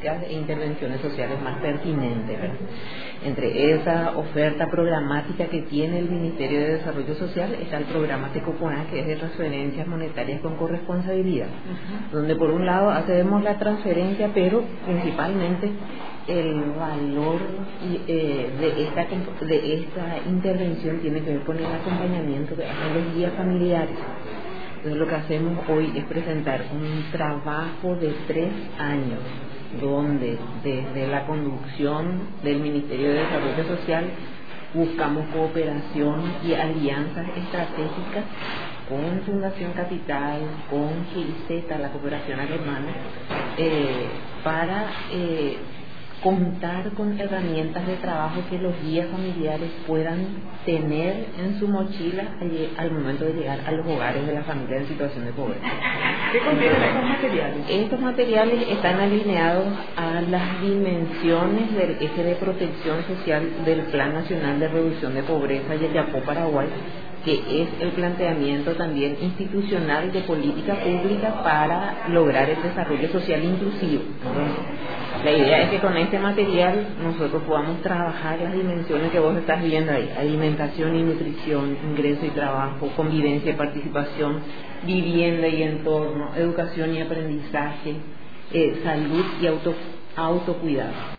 políticas e intervenciones sociales más pertinentes, ¿verdad? Entre esa oferta programática que tiene el Ministerio de Desarrollo Social está el programa Tecoponá, que es de transferencias monetarias con corresponsabilidad, donde por un lado hacemos la transferencia, pero principalmente el valor de esta intervención tiene que ver con el acompañamiento que hacen los guías familiares. Entonces lo que hacemos hoy es presentar un trabajo de 3 años, donde desde la conducción del Ministerio de Desarrollo Social buscamos cooperación y alianzas estratégicas con Fundación Capital, con GIZ, la cooperación alemana, para contar con herramientas de trabajo que los guías familiares puedan tener en su mochila al momento de llegar a los hogares de las familias en situación de pobreza. ¿Qué contienen estos materiales? Estos materiales están alineados a las dimensiones del eje de protección social del Plan Nacional de Reducción de Pobreza Yacyapó Paraguay, que es el planteamiento también institucional de política pública para lograr el desarrollo social inclusivo. La idea es que con este material nosotros podamos trabajar las dimensiones que vos estás viendo ahí: alimentación y nutrición, ingreso y trabajo, convivencia y participación, vivienda y entorno, educación y aprendizaje, salud y autocuidado.